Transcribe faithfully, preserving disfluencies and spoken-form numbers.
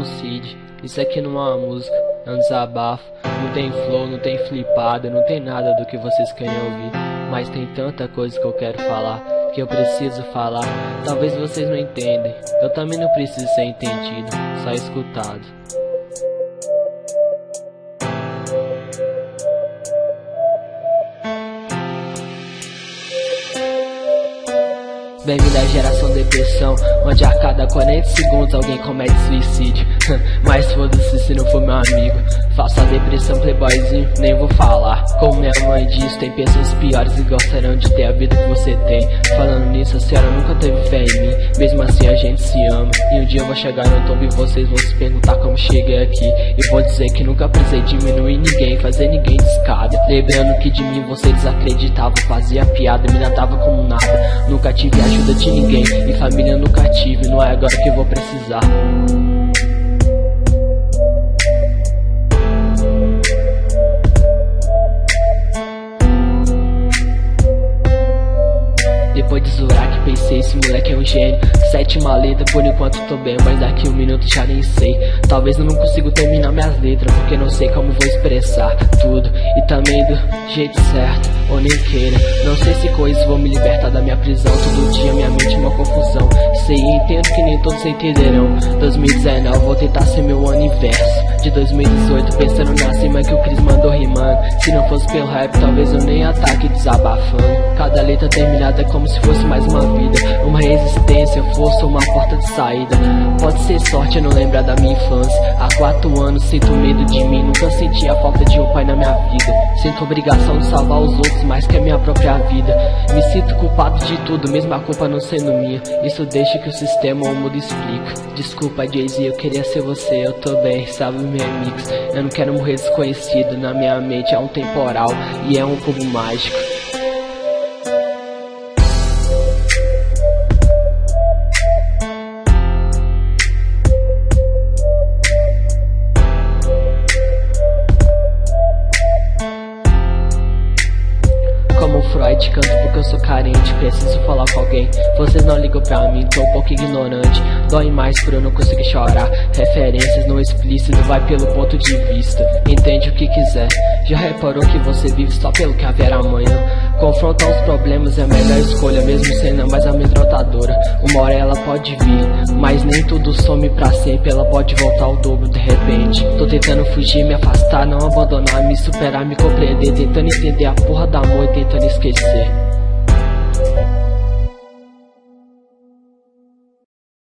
Cid. Isso aqui não é uma música, é um desabafo. Não tem flow, não tem flipada, não tem nada do que vocês querem ouvir. Mas tem tanta coisa que eu quero falar, que eu preciso falar. Talvez vocês não entendem, eu também não preciso ser entendido, só escutado. Bem-vindo à geração depressão, onde a cada quarenta segundos alguém comete suicídio. Mas foda-se se não for meu amigo. Faço a depressão playboyzinho, nem vou falar. Como minha mãe diz, tem pessoas piores e gostarão de ter a vida que você tem. Falando nisso, a senhora nunca teve fé em mim. Mesmo assim a gente se ama. E um dia eu vou chegar no topo e vocês vão se perguntar como cheguei aqui. E vou dizer que nunca precisei diminuir ninguém, fazer ninguém de escada. Lembrando que de mim você desacreditava, fazia piada, me tratava como nada. Nunca tive ajuda de ninguém, e família nunca tive. Não é agora que eu vou precisar. Depois de zoar que pensei, esse moleque é um gênio. Sétima letra, por enquanto tô bem, mas daqui um minuto já nem sei. Talvez eu não consigo terminar minhas letras, porque não sei como vou expressar tudo. E também do jeito certo, ou nem queira. Não sei se com isso vou me libertar da minha prisão. Todo dia minha mente é uma confusão. Sei e entendo que nem todos entenderão. dois mil e dezenove vou tentar ser meu ano inverso de dois mil e dezoito, pensando na cima que o Chris mandou rimando. Se não fosse pelo rap, talvez eu nem ataque desabafando. Cada letra terminada é como se fosse mais uma vida, uma resistência, força ou uma porta de saída. Pode ser sorte eu não lembrar da minha infância. Há quatro anos sinto medo de mim, nunca senti a falta de um pai na minha vida. Sinto obrigação de salvar os outros mais que a minha própria vida. Me sinto culpado de tudo, mesmo a culpa não sendo minha. Isso deixa que o sistema ou o mundo explica. Desculpa Jay-Z, eu queria ser você, eu tô bem, sabe meu remix. Eu não quero morrer desconhecido, na minha mente é um temporal e é um cubo mágico. Como Freud, canto porque eu sou carente, preciso falar com alguém. Vocês não ligam pra mim, tô um pouco ignorante. Dói mais por eu não conseguir chorar. Referências não explícitas, vai pelo ponto de vista. Entende o que quiser. Já reparou que você vive só pelo que haverá amanhã? Confrontar os problemas é a melhor escolha, mesmo sendo a mais amedrontadora. Uma hora ela pode vir, mas nem tudo some pra sempre. Ela pode voltar ao dobro de repente. Tô tentando fugir, me afastar, não abandonar, me superar, me compreender. Tentando entender a porra do amor e tentando esquecer.